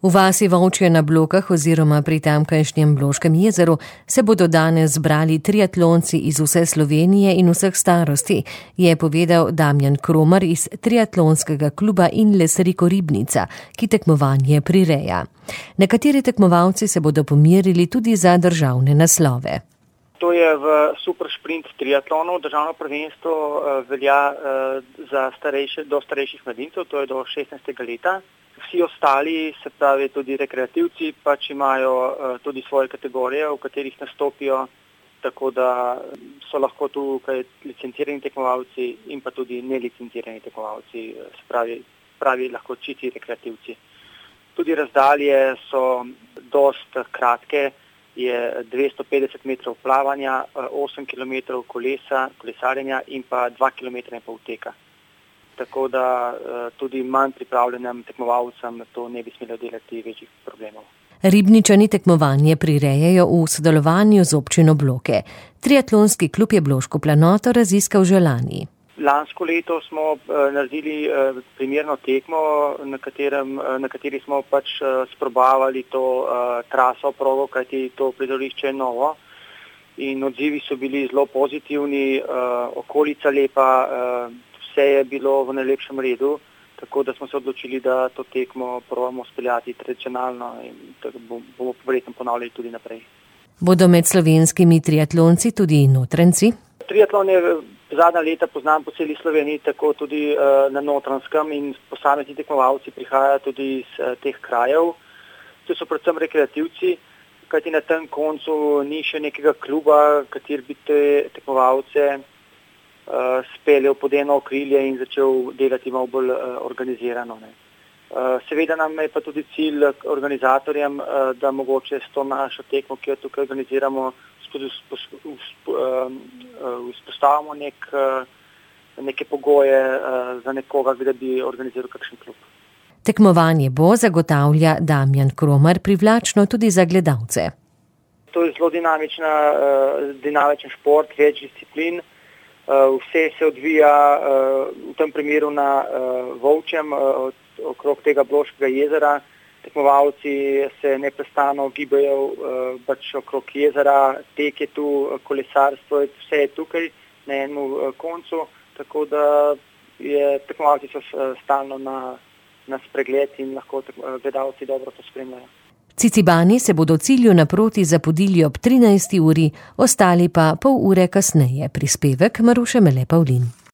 V vasi Volčje na Blokah oziroma pri tamkajšnjem Bloškem jezeru se bodo danes zbrali triatlonci iz vse Slovenije in vseh starosti, je povedal Damjan Kromar iz triatlonskega kluba in Lesriko Ribnica, ki tekmovanje prireja. Nekateri tekmovalci se bodo pomerili tudi za državne naslove. To je v super sprint triatlonu. Državno prvenstvo velja za do starejših mladincev, to je do 16. leta. Vsi ostali, se pravi tudi rekreativci, pač imajo tudi svoje kategorije, v katerih nastopijo, tako da so lahko tukaj licencirani tekmovalci in pa tudi nelicencirani tekmovalci, se pravi lahko čisti rekreativci. Tudi razdalje so dost kratke, je 250 metrov plavanja, 8 km kolesarjenja in pa 2 km teka. Tako da tudi manj pripravljenim tekmovalcem to ne bi smelo delati večjih problemov. Ribničani tekmovanje prirejajo v sodelovanju z občino Bloke. Triatlonski klub je Bloško planoto raziskal že lani. Lansko leto smo naredili primerno tekmo, na kateri smo pač sprobavali to traso progo, kajti to prizorišče je novo. In odzivi so bili zelo pozitivni, okolica lepa, vse je bilo v najlepšem redu, tako da smo se odločili, da to tekmo probamo speljati tradicionalno in bomo verjetno ponavljali tudi naprej. Bodo med slovenskimi triatlonci tudi notranjci? Triatlon je zadnja leta poznan po celi Sloveniji, tako tudi na Notranjskem in posamezni tekmovalci prihajajo tudi iz teh krajev. To so predvsem rekreativci, kajti na tem koncu ni še nekega kluba, kateri bi te tekmovalce speljal pod eno okrilje in začel delati malo bolj organizirano. Seveda nam je pa tudi cilj organizatorjem, da mogoče s to našo tekmo, ki jo tukaj organiziramo, vzpostavimo neke pogoje za nekoga, da bi organiziral kakšen klub. Tekmovanje bo, zagotavlja Damjan Kromar, privlačno tudi za gledalce. To je zelo dinamičen šport, več disciplin. Vse se odvija v tem primeru na Volčjem, okrog tega Bloškega jezera. Tekmovalci se neprestano gibajo pač okrog jezera, tek je tu, kolesarstvo, vse je tukaj na enem koncu, tako da tekmovalci so stalno na spregled in lahko gledalci dobro to spremljajo. Cicibani se bodo cilju naproti zapodili ob 13. uri, ostali pa pol ure kasneje. Prispevek Maruše Mele Pavlin.